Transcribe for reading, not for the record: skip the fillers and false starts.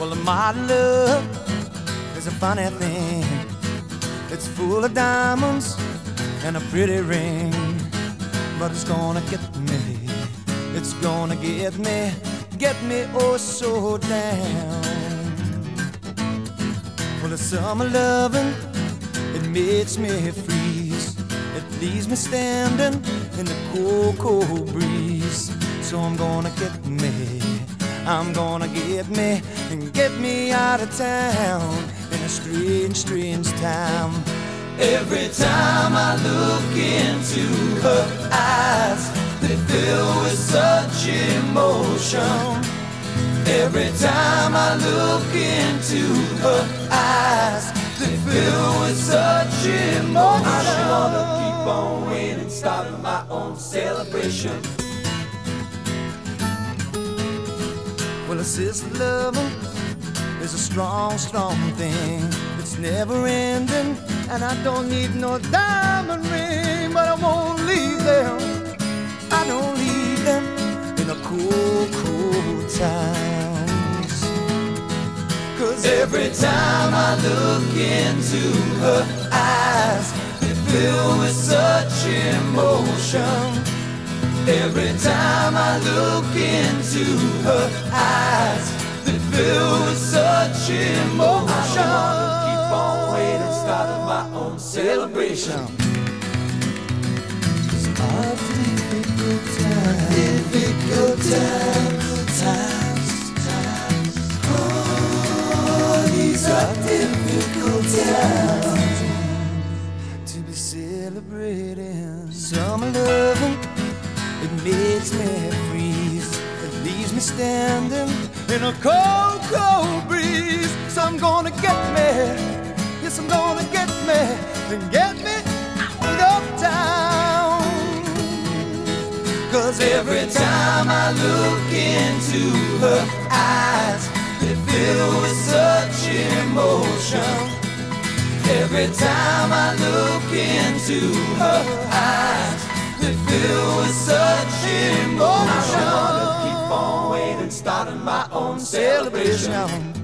Well, my love is a funny thing. It's full of diamonds and a pretty ring, but it's gonna get me. It's gonna get me oh so down. Well, the summer loving, it makes me freeze. It leaves me standing in the cold, cold breeze. So I'm gonna get me and get me out of town in a strange, strange time. Every time I look into her eyes, they fill with such emotion. Every time I look into her eyes, they fill with such emotion. I'm gonna keep on waiting, starting my own celebration. Well, a sister loving is a strong, strong thing. It's never ending, and I don't need no diamond ring, but I won't leave them. I don't leave them in the cool, cool times. 'Cause every time I look into her eyes, they fill with such emotion. Every time I look into her eyes, they fill with such emotion. I'm gonna keep on waiting, starting my own celebration. Difficult times. Oh, these are difficult times to be celebrating. Summer loving, it makes me freeze. It leaves me standing in a cold, cold breeze. So I'm gonna get me, yes, I'm gonna get me and get me out of town. 'Cause every time I look into her eyes, they fill with such emotion. Every time I look into her eyes, they fill with such emotion. I'm gonna keep on waiting, starting my own celebration.